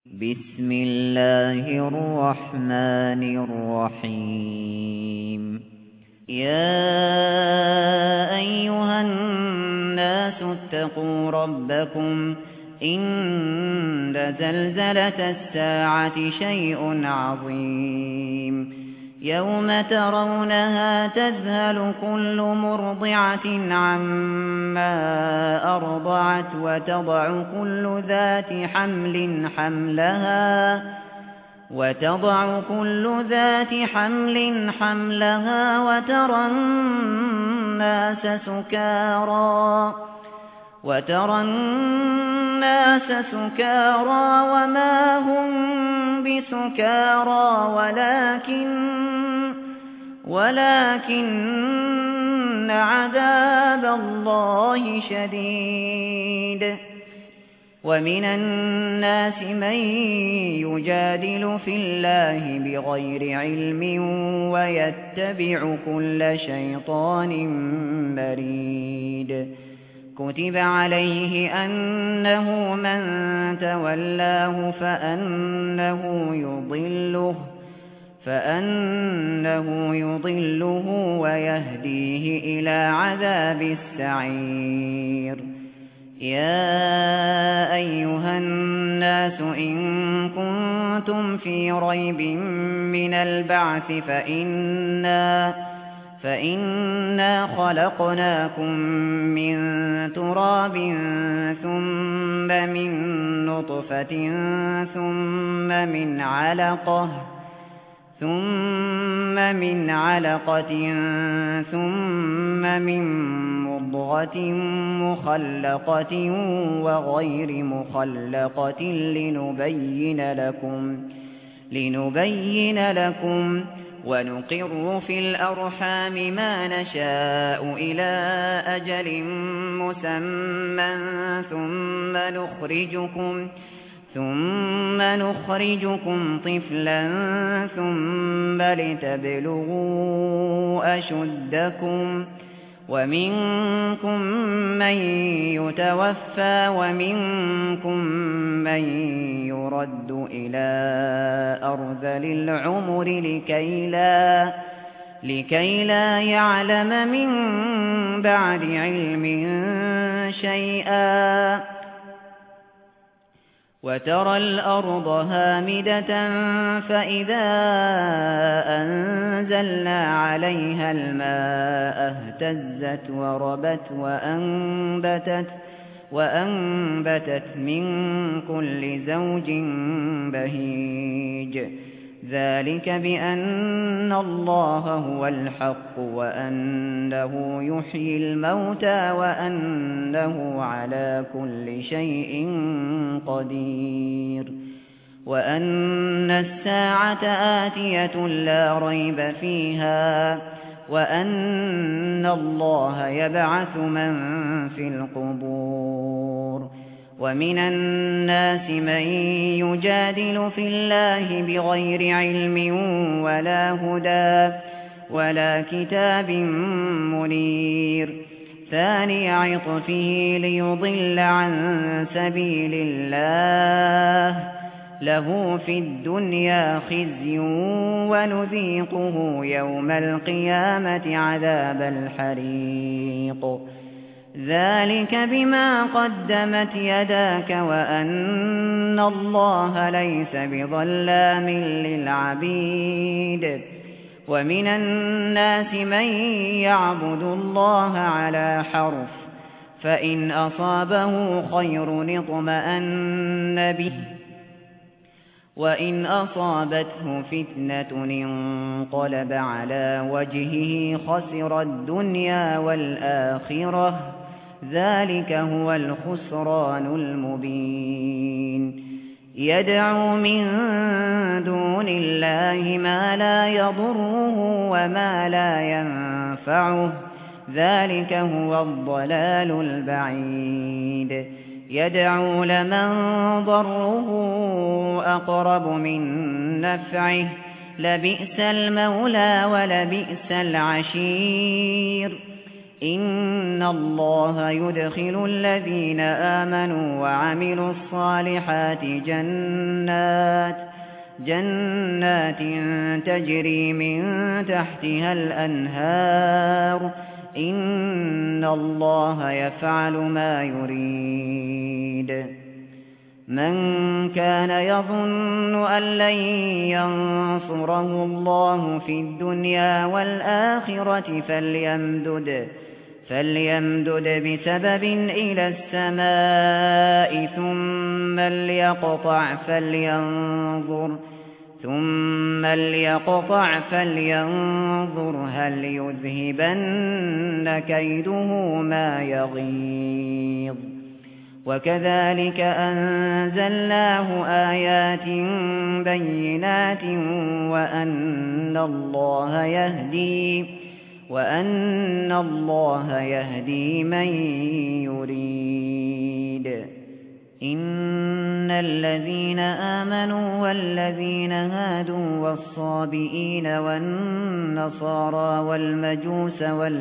بسم الله الرحمن الرحيم يا أيها الناس اتقوا ربكم إن زلزلة الساعة شيء عظيم يوم ترونها تذهل كل مرضعة عما أرضعت وتضع كل ذات حمل حملها وترى الناس سكارى وما هم بسكارى ولكن عذاب الله شديد ومن الناس من يجادل في الله بغير علم ويتبع كل شيطان مريد كتب عليه أنه من تولاه فأنه يضله ويهديه إلى عذاب السعير يا أيها الناس إن كنتم في ريب من البعث فإنا خلقناكم من تراب ثم من نطفة ثم من علقة ثم من مضغة مخلقة وغير مخلقة لنبين لكم ونقر في الأرحام ما نشاء إلى أجل مسمى ثم نخرجكم طفلا ثم لتبلغوا أشدكم ومنكم من يتوفى ومنكم من يرد إلى أرذل العمر لكي لا يعلم من بعد علم شيئا وترى الأرض هامدة فإذا أنزلنا عليها الماء اهتزت وربت وأنبتت من كل زوج بهيج ذلك بأن الله هو الحق وأنه يحيي الموتى وأنه على كل شيء قدير وأن الساعة آتية لا ريب فيها وأن الله يبعث من في القبور ومن الناس من يجادل في الله بغير علم ولا هدى ولا كتاب منير ثاني عطفه ليضل عن سبيل الله له في الدنيا خزي ونذيقه يوم القيامة عذاب الحريق ذلك بما قدمت يداك وأن الله ليس بظلام للعبيد ومن الناس من يعبد الله على حرف فإن أصابه خير اطمأن به وإن أصابته فتنة انقلب على وجهه خسر الدنيا والآخرة ذلك هو الخسران المبين يدعو من دون الله ما لا يضره وما لا ينفعه ذلك هو الضلال البعيد يدعو لمن ضره أقرب من نفعه لبئس المولى ولبئس العشير إن الله يدخل الذين آمنوا وعملوا الصالحات جنات تجري من تحتها الأنهار إن الله يفعل ما يريد من كان يظن أن لن ينصره الله في الدنيا والآخرة فليمدد بسبب إلى السماء ثم ليقطع فلينظر هل يذهبن كيده ما يغيظ وكذلك أنزلناه آيات بينات وأن الله يهدي من يريد إن الذين آمنوا والذين هادوا والصابئين والنصارى والمجوس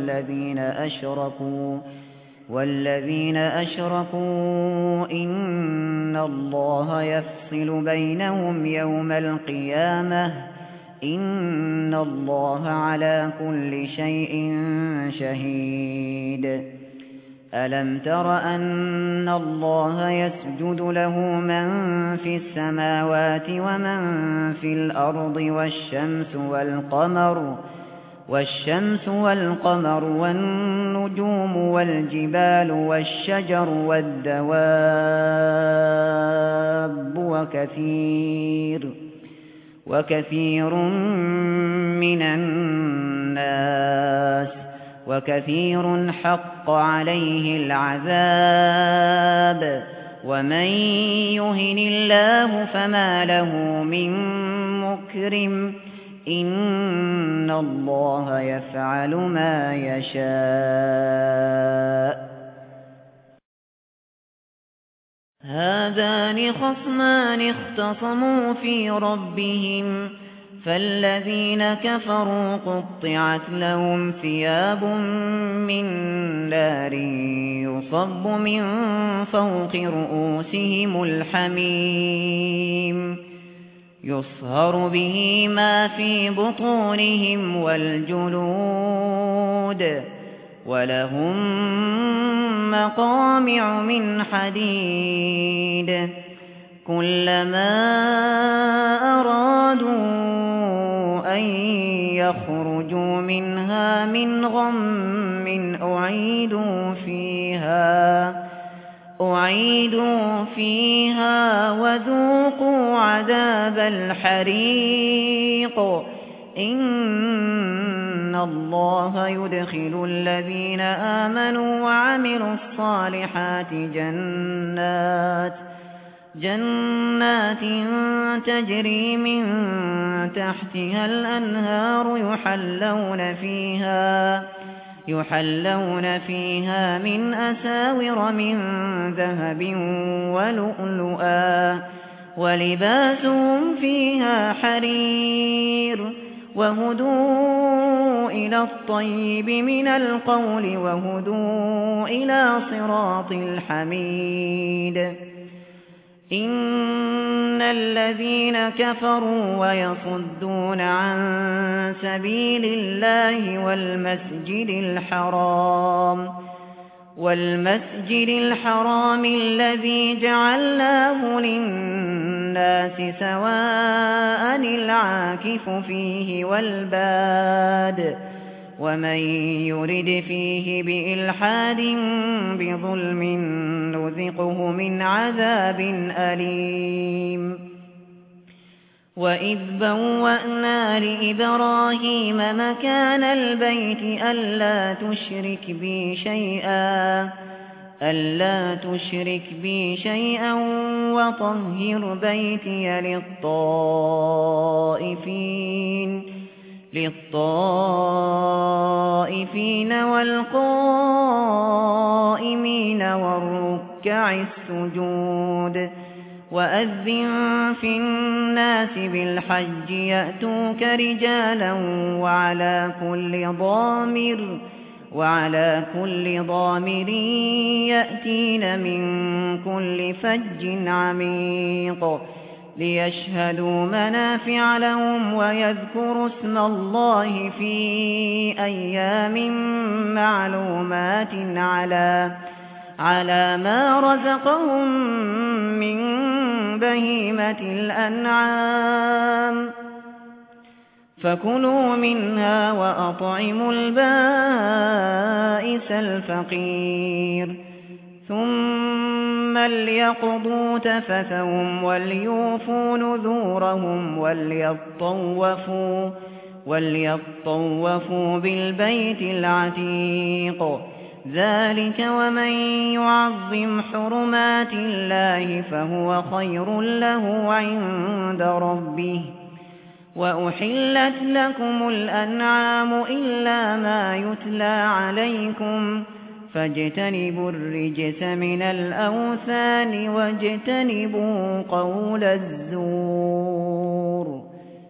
والذين أشركوا إن الله يفصل بينهم يوم القيامة إن الله على كل شيء شهيد ألم تر أن الله يسجد له من في السماوات ومن في الأرض والشمس والقمر والنجوم والجبال والشجر والدواب وكثير من الناس وكثير حق عليه العذاب ومن يهن الله فما له من مكرم إن الله يفعل ما يشاء هذان خصمان اختصموا في ربهم فالذين كفروا قطعت لهم ثياب من نار يصب من فوق رؤوسهم الحميم يصهر به ما في بطونهم والجلود ولهم مقامع من حديد كلما أرادوا أن يخرجوا منها من غم أعيدوا فيها وذوقوا عذاب الحريق إن الله يدخل الذين آمنوا وعملوا الصالحات جنات تجري من تحتها الأنهار يحلون فيها من أساور من ذهب ولؤلؤا ولباسهم فيها حرير وهدوا إلى الطيب من القول وهدوا إلى صراط الحميد إن الذين كفروا ويصدون عن سبيل الله والمسجد الحرام الذي جعلناه للناس سواء العاكف فيه والباد ومن يرد فيه بإلحاد بظلم نذقه من عذاب أليم وإذ بوأنا لإبراهيم مكان البيت ألا تشرك بي شيئا وطهر بيتي للطائفين والقائمين والركع السجود وأذن في الناس بالحج يأتوك رجالا وعلى كل ضامر يأتين من كل فج عميق ليشهدوا منافع لهم ويذكروا اسم الله في أيام معلومات على ما رزقهم من بهيمة الأنعام فكلوا منها وأطعموا البائس الفقير ثم ليقضوا تفثهم وليوفوا نذورهم وليطوفوا بالبيت العتيق ذلك ومن يعظم حرمات الله فهو خير له عند ربه وأحلت لكم الأنعام إلا ما يتلى عليكم فاجتنبوا الرجس من الأوثان واجتنبوا قول الزور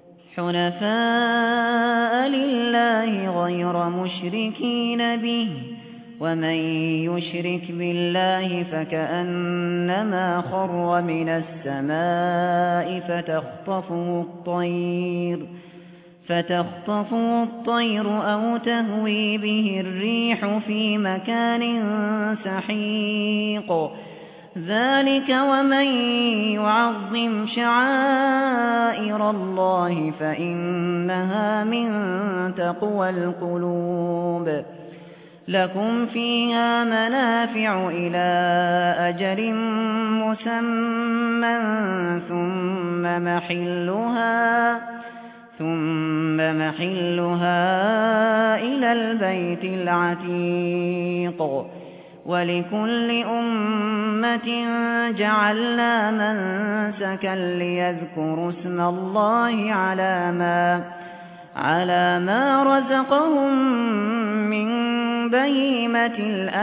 حنفاء لله غير مشركين به ومن يشرك بالله فكأنما خر من السماء فتخطفه الطير أو تهوي به الريح في مكان سحيق ذلك ومن يعظم شعائر الله فإنها من تقوى القلوب لكم فيها منافع إلى أجل مسمى ثم محلها إلى البيت العتيق ولكل أمة جعلنا منسكا ليذكروا اسم الله على ما رزقهم من بهيمة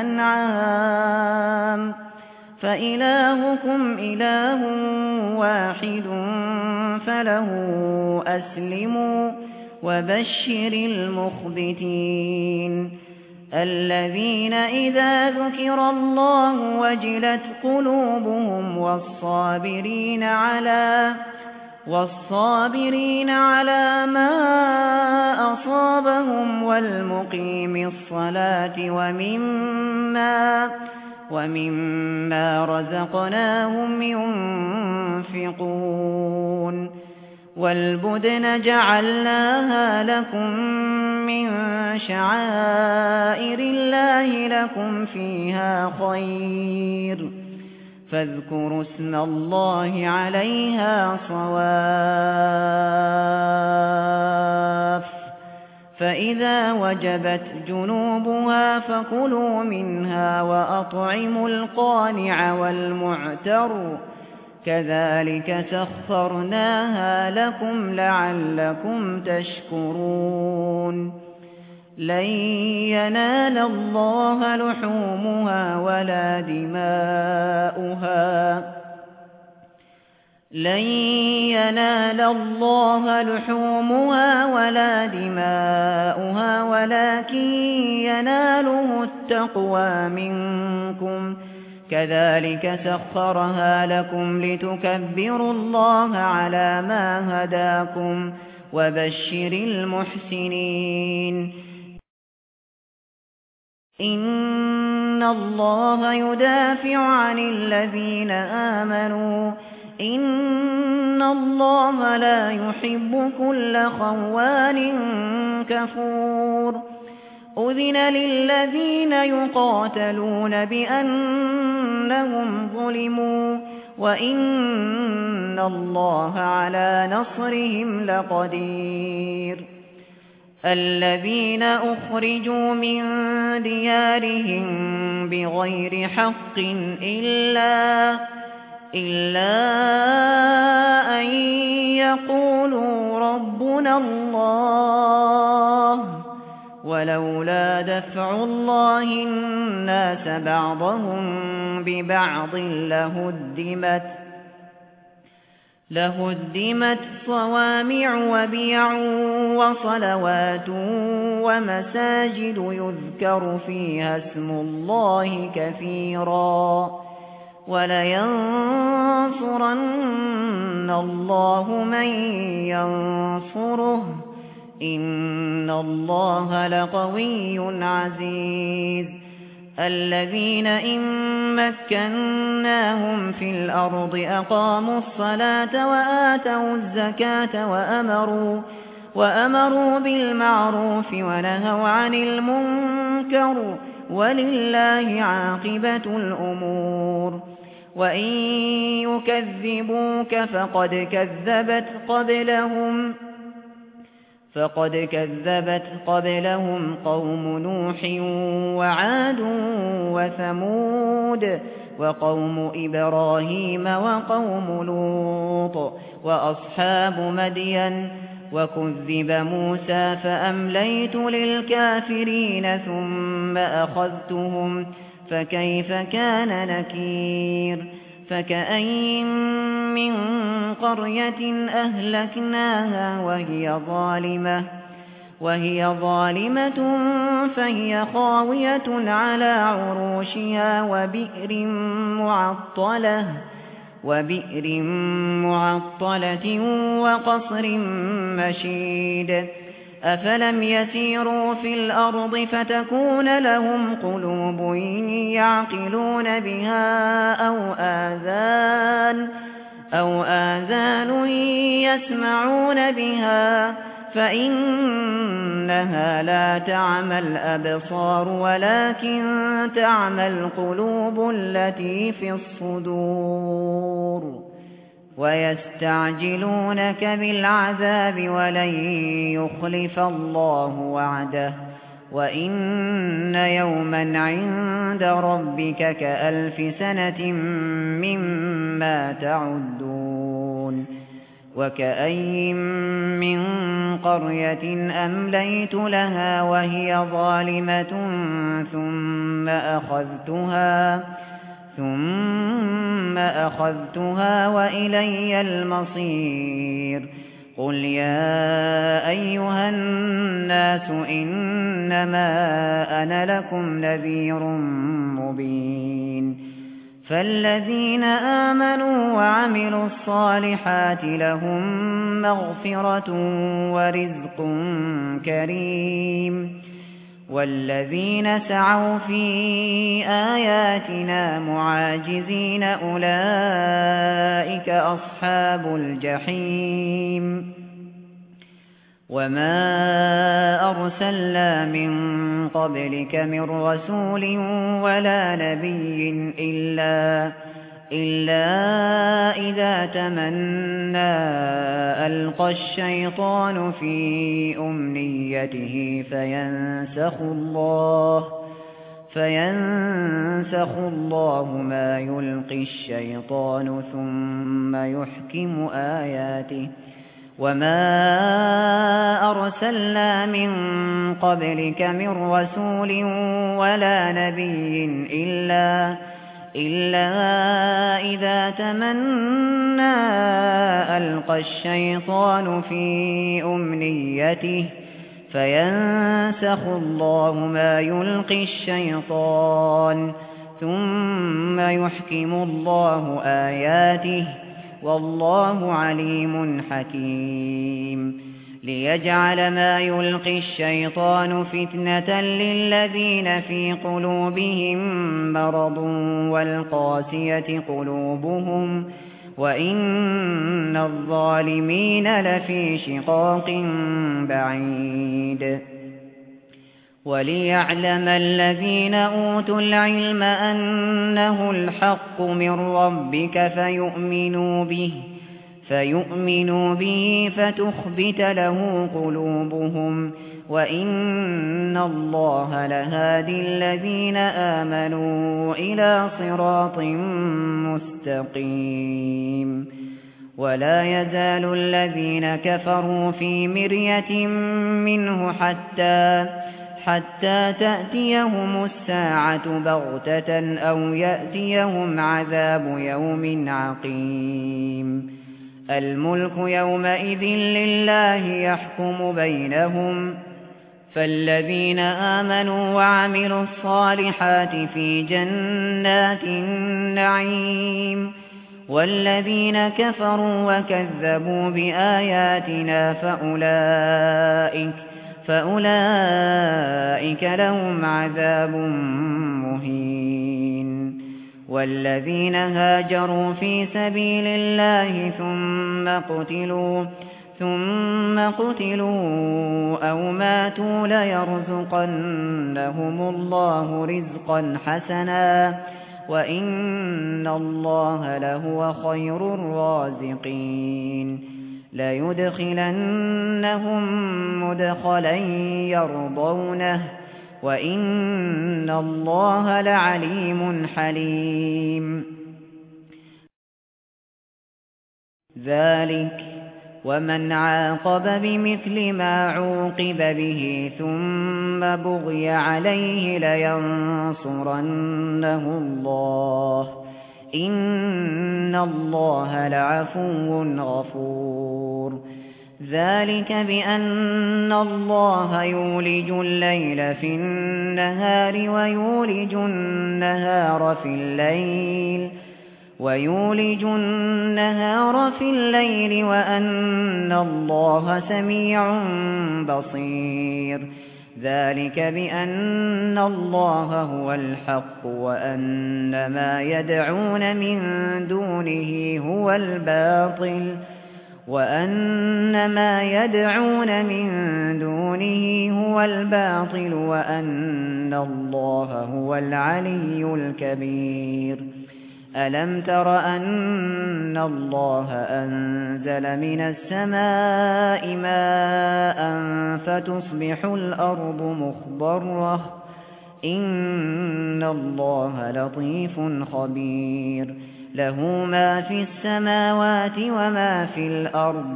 الأنعام فإلهكم إله واحد فله أسلموا وبشر المخبتين الذين إذا ذكر الله وجلت قلوبهم والصابرين على ما أصابهم والمقيم الصلاة ومما رزقناهم ينفقون والبدن جعلناها لكم من شعائر الله لكم فيها خير فاذكروا اسم الله عليها صواف فإذا وجبت جنوبها فكلوا منها وأطعموا القانع والمعتر كذلك سخرناها لكم لعلكم تشكرون لن ينال الله لحومها ولا دماؤها ولكن يناله التقوى منكم كذلك سخرها لكم لتكبروا الله على ما هداكم وبشر المحسنين إن الله يدافع عن الذين آمنوا إن الله لا يحب كل خوان كفور أذن للذين يقاتلون بأنهم ظلموا وإن الله على نصرهم لقدير الذين أخرجوا من ديارهم بغير حق إلا أن يقولوا ربنا الله ولولا دفع الله الناس بعضهم ببعض لهدمت صوامع وبيع وصلوات ومساجد يذكر فيها اسم الله كثيرا ولينصرن الله من ينصره إن الله لقوي عزيز الذين إن مكناهم في الأرض أقاموا الصلاة وآتوا الزكاة وأمروا بالمعروف ونهوا عن المنكر ولله عاقبة الأمور وإن يكذبوك فقد كذبت قبلهم قوم نوح وعاد وثمود وقوم إبراهيم وقوم لوط وأصحاب مدين وكذب موسى فأمليت للكافرين ثم أخذتهم فكيف كان نكير فكأين من قرية أهلكناها وهي ظالمة فهي خاوية على عروشها وبئر معطلة وقصر مشيد أفلم يسيروا في الأرض فتكون لهم قلوب يعقلون بها أو آذان يسمعون بها فإنها لا تعمى الأبصار ولكن تعمى القلوب التي في الصدور ويستعجلونك بالعذاب ولن يخلف الله وعده وإن يوما عند ربك كألف سنة مما تعدون وكأين من قرية أمليت لها وهي ظالمة ثم أخذتها وإلي المصير قل يا أيها الناس إنما أنا لكم نذير مبين فالذين آمنوا وعملوا الصالحات لهم مغفرة ورزق كريم والذين سعوا في آياتنا معاجزين أولئك أصحاب الجحيم وما أرسلنا من قبلك من رسول ولا نبي إلا إذا تمنى ألقى الشيطان في أمنيته فينسخ الله ما يلقي الشيطان ثم يحكم آياته وما أرسلنا من قبلك من رسول ولا نبي إلا إذا تمنى ألقى الشيطان في أمنيته فينسخ الله ما يلقي الشيطان ثم يحكم الله آياته والله عليم حكيم ليجعل ما يلقي الشيطان فتنة للذين في قلوبهم مرض والقاسية قلوبهم وإن الظالمين لفي شقاق بعيد وليعلم الذين أوتوا العلم أنه الحق من ربك فيؤمنوا به فتخبت له قلوبهم وإن الله لهادي الذين آمنوا إلى صراط مستقيم ولا يزال الذين كفروا في مرية منه حتى تأتيهم الساعة بغتة أو يأتيهم عذاب يوم عقيم الملك يومئذ لله يحكم بينهم فالذين آمنوا وعملوا الصالحات في جنات النعيم والذين كفروا وكذبوا بآياتنا فأولئك لهم عذاب مهين والذين هاجروا في سبيل الله ثم قتلوا أو ماتوا ليرزقنهم الله رزقا حسنا وإن الله لهو خير الرازقين ليدخلنهم مدخلا يرضونه وإن الله لعليم حليم ذلك ومن عاقب بمثل ما عوقب به ثم بغي عليه لينصرنه الله إن الله لعفو غفور ذلك بأن الله يولج الليل في النهار ويولج النهار في الليل وأن الله سميع بصير ذلك بأن الله هو الحق وأن ما يدعون من دونه هو الباطل وأن الله هو العلي الكبير ألم تر أن الله أنزل من السماء ماء فتصبح الأرض مخضرة إن الله لطيف خبير له ما في السماوات وما في الأرض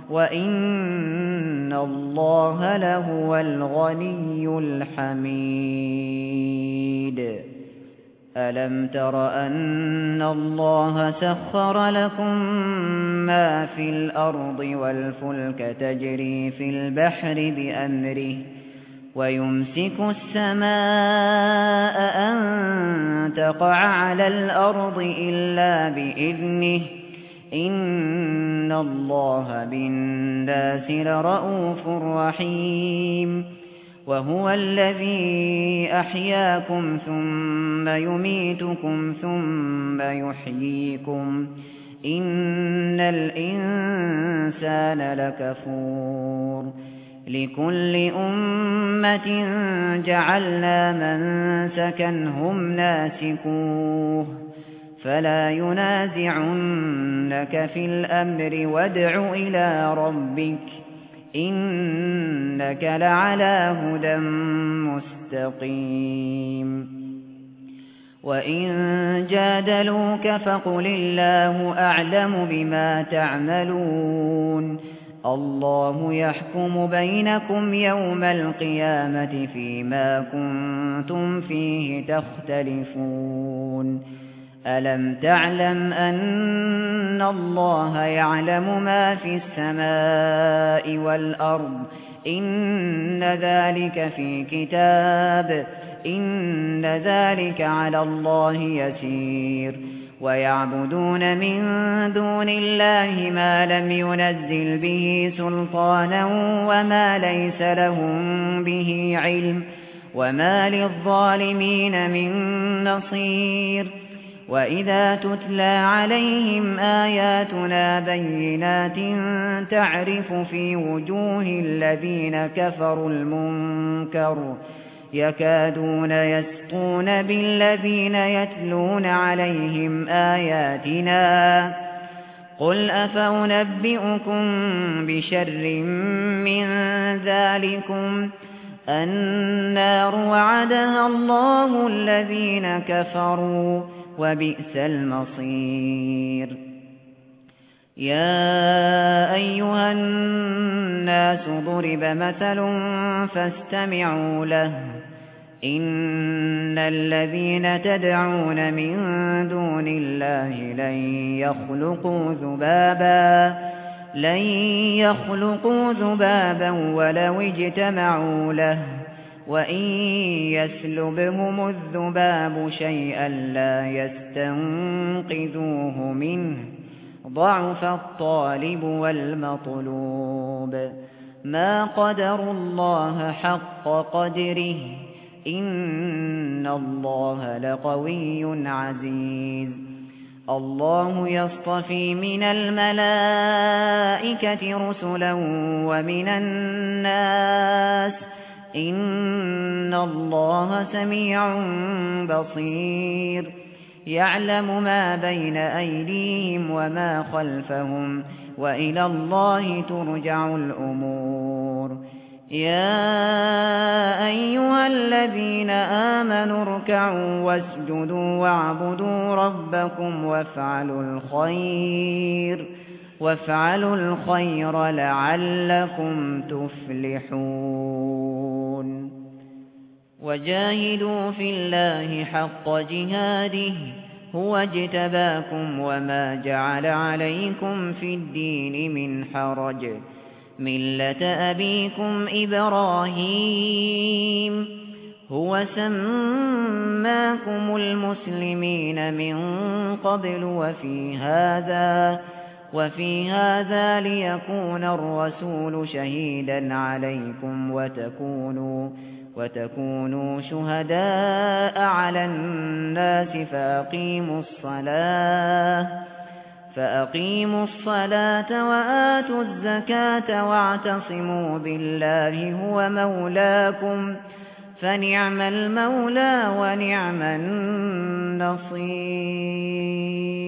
وإن الله لهو الغني الحميد ألم تر أن الله سخر لكم ما في الأرض والفلك تجري في البحر بأمره ويمسك السماء أن تقع على الأرض إلا بإذنه إن الله بالناس لرءوف رحيم وهو الذي أحياكم ثم يميتكم ثم يحييكم إن الإنسان لكفور لكل أمة جعلنا منسكا هم ناسكوه فلا ينازعنك في الأمر وادع إلى ربك إنك لعلى هدى مستقيم وإن جادلوك فقل الله أعلم بما تعملون الله يحكم بينكم يوم القيامة فيما كنتم فيه تختلفون ألم تعلم أن الله يعلم ما في السماء والأرض إن ذلك في كتاب إن ذلك على الله يسير ويعبدون من دون الله ما لم ينزل به سلطانا وما ليس لهم به علم وما للظالمين من نصير وإذا تتلى عليهم آياتنا بينات تعرف في وجوه الذين كفروا المنكر يكادون يسقون بالذين يتلون عليهم آياتنا قل أفأنبئكم بشر من ذلكم النار وعدها الله الذين كفروا وبئس المصير يا أيها الناس ضرب مثل فاستمعوا له إن الذين تدعون من دون الله لن يخلقوا ذبابا ولو اجتمعوا له وإن يسلبهم الذباب شيئا لا يستنقذوه منه ضعف الطالب والمطلوب ما قدروا الله حق قدره إن الله لقوي عزيز الله يصطفي من الملائكة رسلا ومن الناس إن الله سميع بصير يعلم ما بين أيديهم وما خلفهم وإلى الله ترجع الأمور يا أيها الذين آمنوا اركعوا واسجدوا واعبدوا ربكم وافعلوا الخير لعلكم تفلحون وجاهدوا في الله حق جهاده هو اجتباكم وما جعل عليكم في الدين من حرج ملة أبيكم إبراهيم هو سماكم المسلمين من قبل وفي هذا ليكون الرسول شهيدا عليكم وتكونوا شهداء على الناس فأقيموا الصلاة وآتوا الزكاة واعتصموا بالله هو مولاكم فنعم المولى ونعم النصير